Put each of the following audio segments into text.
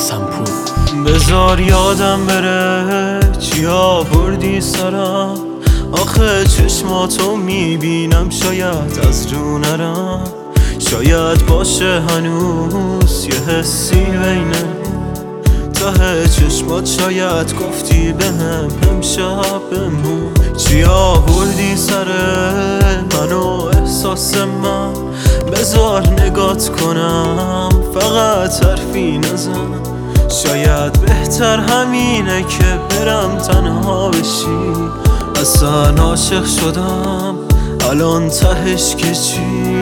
حسن پور. بذار یادم بره چیا بردی سرم، آخه چشماتو میبینم شاید از رو نرم، شاید باشه هنوز یه حسی بینه ته چشمات، شاید گفتی بهم امشب بمون. چیا بردی سر منو احساس من، بذار نگات کنم فقط حرفی نزن، شاید بهتر همینه که برم تنها بشی. اصلا عاشق شدم الان تهش که چی؟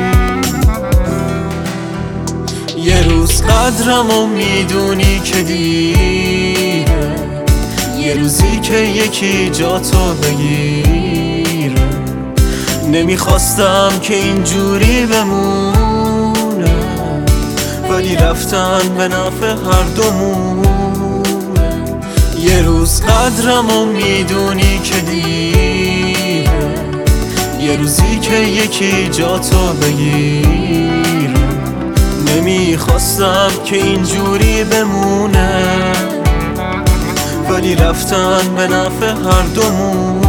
یه روز قدرمو میدونی که دیره، یه روزی که یکی جاتو بگیره. نمیخواستم که اینجوری بمونه، ولی رفتن به نفع هر دومونه. یه روز قدرمو میدونی که دیره، یه روزی که یکی جاتو بگیره. نمیخواستم که اینجوری بمونه، ولی رفتن به نفع هر دومون.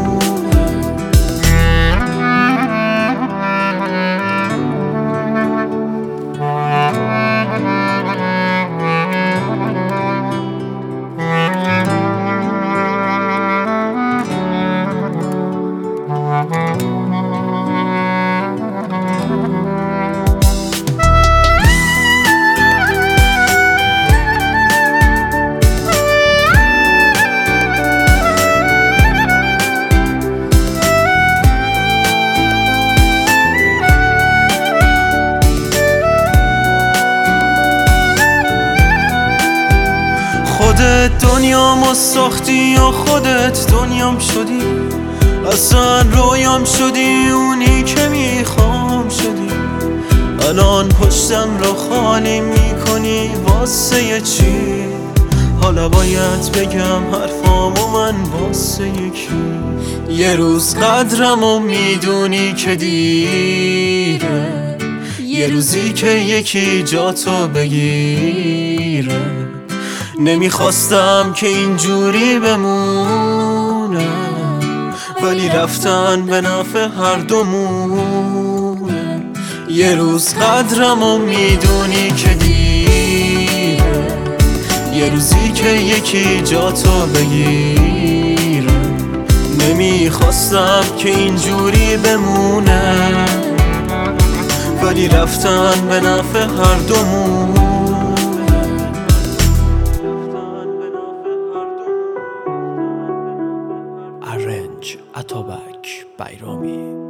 خودت دنیامو ساختی و خودت دنیام شدی، اصلا رویام شدی، اونی که میخوام شدی. الان پشتم رو خالی میکنی واسه چی؟ حالا باید بگم حرفامو من واسه یکی. یه روز قدرمو میدونی که دیره، یه روزی که یکی جاتو بگیره. نمیخواستم که اینجوری بمونه، ولی رفتن به نفع هر دومونه. یه روز قدرمو میدونی که دیره، یه روزی که یکی جاتو بگیره. نمیخواستم که اینجوری بمونه، ولی رفتن به نفع هر دومونه. ارنج اتابک بیرامی.